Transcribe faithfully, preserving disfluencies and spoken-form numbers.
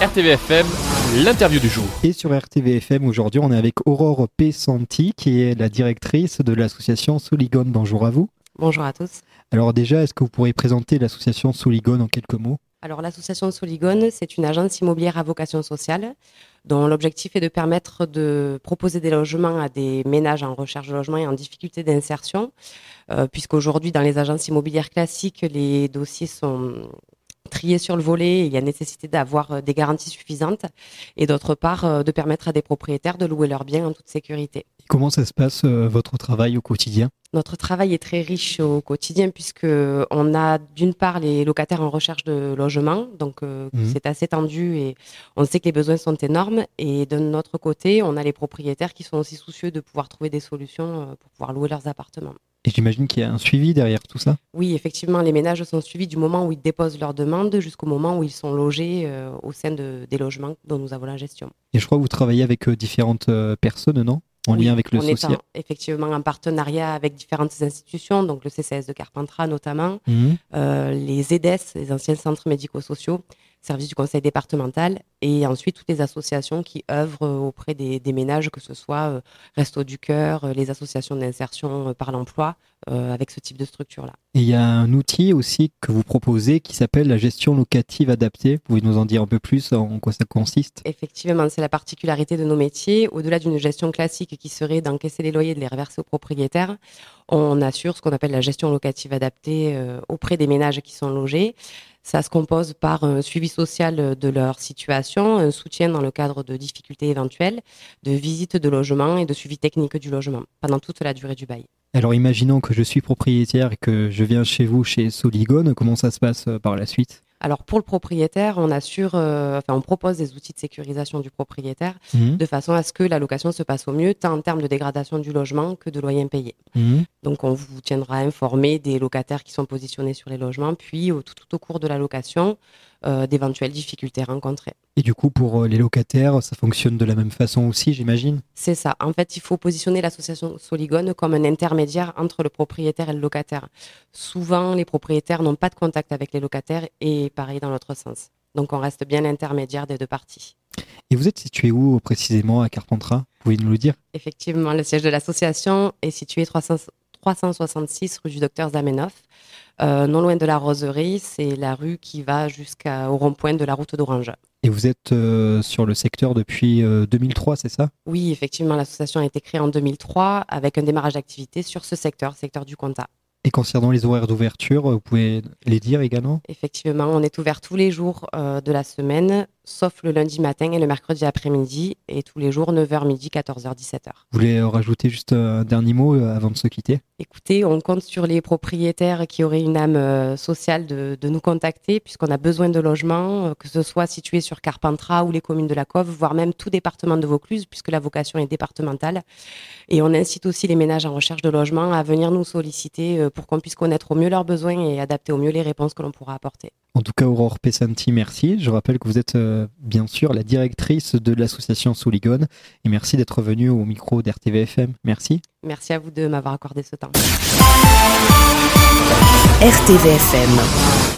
R T V F M, l'interview du jour. Et sur R T V F M, aujourd'hui, on est avec Aurore Pesanti, qui est la directrice de l'association Soligone. Bonjour à vous. Bonjour à tous. Alors déjà, est-ce que vous pourriez présenter l'association Soligone en quelques mots ? Alors l'association Soligone, c'est une agence immobilière à vocation sociale dont l'objectif est de permettre de proposer des logements à des ménages en recherche de logement et en difficulté d'insertion, euh, puisqu'aujourd'hui dans les agences immobilières classiques, les dossiers sont triés sur le volet et il y a nécessité d'avoir des garanties suffisantes et d'autre part de permettre à des propriétaires de louer leurs biens en toute sécurité. Comment ça se passe, euh, votre travail au quotidien ? Notre travail est très riche au quotidien puisque on a d'une part les locataires en recherche de logement, donc euh, mmh. c'est assez tendu et on sait que les besoins sont énormes. Et de notre côté, on a les propriétaires qui sont aussi soucieux de pouvoir trouver des solutions pour pouvoir louer leurs appartements. Et j'imagine qu'il y a un suivi derrière tout ça ? Oui, effectivement, les ménages sont suivis du moment où ils déposent leur demande jusqu'au moment où ils sont logés euh, au sein de, des logements dont nous avons la gestion. Et je crois que vous travaillez avec euh, différentes euh, personnes, non ? En oui, lien avec le on social. est en, effectivement en partenariat avec différentes institutions, donc le C C S de Carpentras notamment, mmh. euh, les Z E D E S, les anciens centres médico-sociaux, services du conseil départemental, et ensuite toutes les associations qui œuvrent auprès des, des ménages, que ce soit euh, Restos du Cœur, euh, les associations d'insertion euh, par l'emploi, euh, avec ce type de structure-là. Et il y a un outil aussi que vous proposez qui s'appelle la gestion locative adaptée. Vous pouvez nous en dire un peu plus en quoi ça consiste ? Effectivement, c'est la particularité de nos métiers. Au-delà d'une gestion classique qui serait d'encaisser les loyers et de les reverser aux propriétaires, on assure ce qu'on appelle la gestion locative adaptée euh, auprès des ménages qui sont logés. Ça se compose par un suivi social de leur situation, un soutien dans le cadre de difficultés éventuelles, de visite de logement et de suivi technique du logement pendant toute la durée du bail. Alors imaginons que je suis propriétaire et que je viens chez vous, chez Soligone, comment ça se passe par la suite ? Alors pour le propriétaire, on assure, euh, enfin on propose des outils de sécurisation du propriétaire mmh. de façon à ce que la location se passe au mieux, tant en termes de dégradation du logement que de loyer impayé. Mmh. Donc on vous tiendra informé des locataires qui sont positionnés sur les logements, puis au, tout, tout au cours de la location, euh, d'éventuelles difficultés rencontrées. Et du coup, pour les locataires, ça fonctionne de la même façon aussi, j'imagine ? C'est ça. En fait, il faut positionner l'association Soligone comme un intermédiaire entre le propriétaire et le locataire. Souvent, les propriétaires n'ont pas de contact avec les locataires et pareil dans l'autre sens. Donc, on reste bien l'intermédiaire des deux parties. Et vous êtes situé où précisément à Carpentras ? Vous pouvez nous le dire ? Effectivement, le siège de l'association est situé trois cent soixante-six rue du Docteur Zamenhof. Euh, non loin de la Roseraie, c'est la rue qui va jusqu'au rond-point de la route d'Orange. Et vous êtes euh, sur le secteur depuis euh, deux mille trois, c'est ça ? Oui, effectivement, l'association a été créée en deux mille trois avec un démarrage d'activité sur ce secteur, secteur du Comtat. Et concernant les horaires d'ouverture, vous pouvez les dire également ? Effectivement, on est ouvert tous les jours euh, de la semaine, sauf le lundi matin et le mercredi après-midi, et tous les jours neuf heures midi, quatorze heures, dix-sept heures. Vous voulez rajouter juste un dernier mot avant de se quitter ? Écoutez, on compte sur les propriétaires qui auraient une âme euh, sociale de, de nous contacter, puisqu'on a besoin de logements, euh, que ce soit situé sur Carpentras ou les communes de la Cove, voire même tout département de Vaucluse, puisque la vocation est départementale. Et on incite aussi les ménages en recherche de logement à venir nous solliciter euh, pour qu'on puisse connaître au mieux leurs besoins et adapter au mieux les réponses que l'on pourra apporter. En tout cas, Aurore Pesanti, merci. Je rappelle que vous êtes euh, bien sûr la directrice de l'association Soligone et merci d'être venue au micro d'R T V F M. Merci. Merci à vous de m'avoir accordé ce temps. R T V F M.